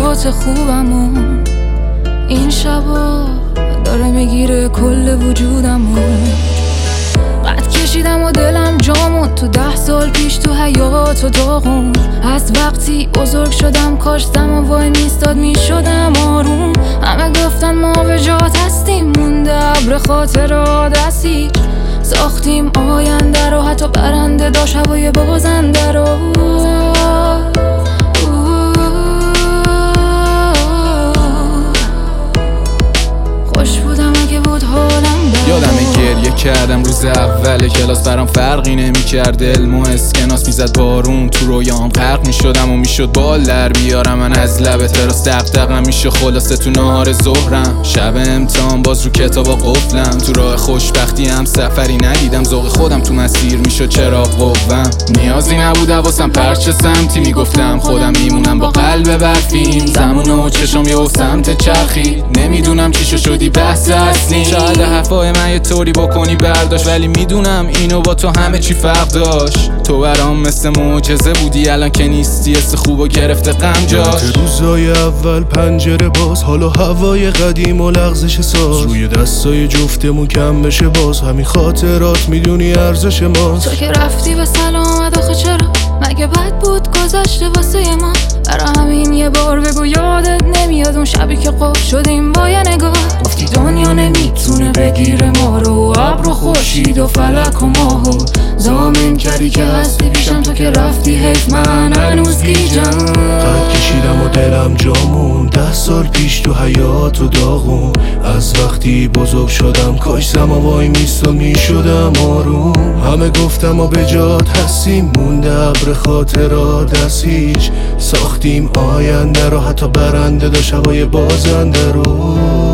اوقات خوبمون این شبا داره میگیره کل وجودمون. قد کشیدم و دلم جامون تو 10 سال پیش تو حیات و داغون. از وقتی بزرگ شدم کاش زمان وای میستاد میشدم آروم. همه گفتن ما به جات هستیم مونده ابر خاطرات هستی. ساختیم آینده رو حتی برنده داشت هوای بازنده رو. خوش بودم اگه بود حالم یادمه گریه کردم روز اول کلاس، برام فرقی نمی‌کرد علم و اسکناس. میزد بارون تو رویام غرق میشدم و میشد بال در بیارم من از لبت. راست دغدغه‌م میشه خلاصه تو نهار ظهرم. شب امتحان باز رو کتابا قفلم. تو راه خوشبختی هم سفری ندیدم. ذوق خودم تو مسیر میشد چراغ قوام. نیازی نبود حواسم پرچه سمتی میگفتم خودم میمونم با قلب برفیم. زمان و چشم یه سمت چرخی نمیدونم چی شدی بحث اصلی. شاید حرفای من یه طوری بکنی برداشت ولی میدونم اینو با تو همه چی فرق داشت. تو برام مثل معجزه بودی الان که نیستی حس خوبو گرفته غم جاش. روزای اول پنجره باز حالا هوای قدیم و لغزش ساز روی دستای جفتمون کم بشه باز همین خاطرات میدونی ارزش ماست. تو که رفتی به سلامت آخه چرا مگه بد بود گذشته واسه ما. برا همین یه بار بگو یادت نمیاد اون شبی که قفل شدیم با یه نگاه. گفتی دنیا نمیتونه بگیره ما رو. ابر و خورشید و فلک و ماه و ضامن کردی که هستی پیشم. تو که رفتی حیف من هنوز گیجم. قد کشیدم و دلم جامون 10 سال پیش تو حیات و داغون. از وقتی بزرگ شدم کاش زمان وای میستاد میشدم آروم. همه گفتم و به جات هستیم مونده ابر خاطرات از هیچ. ساختیم آینده رو حتی برنده داشت هوای بازنده رو.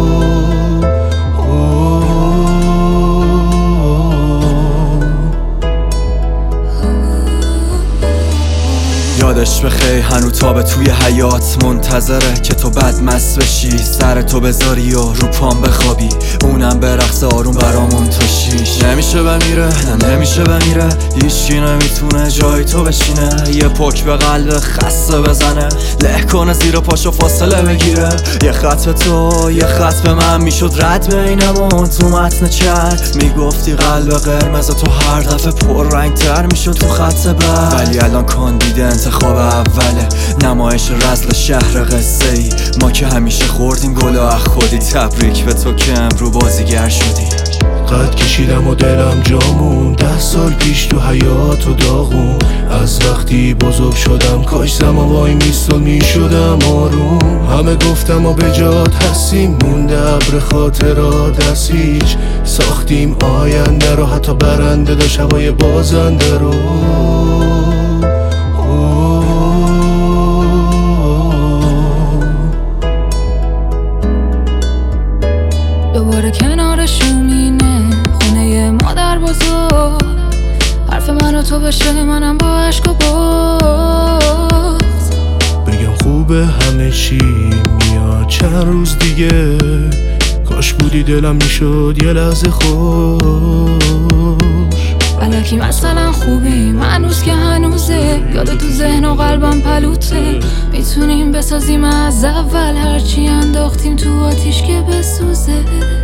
یادش بخیر هنو تابه توی حیات منتظره که تو بد مست بشی. سر تو بذاری و رو پام بخوابی اونم به رقص آروم برامون تو شیش. نمیشه بمیره نه نمیشه بمیره هیچکی نمیتونه جای تو بشینه. یه پک به قلب خسته بزنه له کنه زیر پاشو فاصله بگیره. یه خط به تو یه خط به من میشد رد بینمون تو متن چت. میگفتی قلب قرمز تو هر دفعه پر رنگ تر میشد تو خط بعد. ولی الان کاندیده انتخاب اوله نمایش رزل شهر قصه ای. ما که همیشه خوردیم گلا خودی. تبریک به تو که امرو بازیگر شدی. قد کشیدم و دلم جامون 10 سال پیش تو حیات و داغون. از وقتی بزرگ شدم کاش زمان وای میستاد میشدم آروم. همه گفتم و به جات هستیم مونده ابر خاطرات از هیچ. ساختیم آینده رو حتی برنده داشت هوای بازنده رو. دوباره کنار شومینه خونه مادر بزرگ. حرف من و تو بشه منم با عشق و بغض. بگم خوبه همه چی میاد چند روز دیگه. کاش بودی دلم میشد یه لحظه خوش. الکی مثلا خوبی هنوز که هنوزه. یاد تو ذهن و قلبم پلوته. میتونیم بسازیم از اول هرچی انداختیم تو آتیش که بسوزه.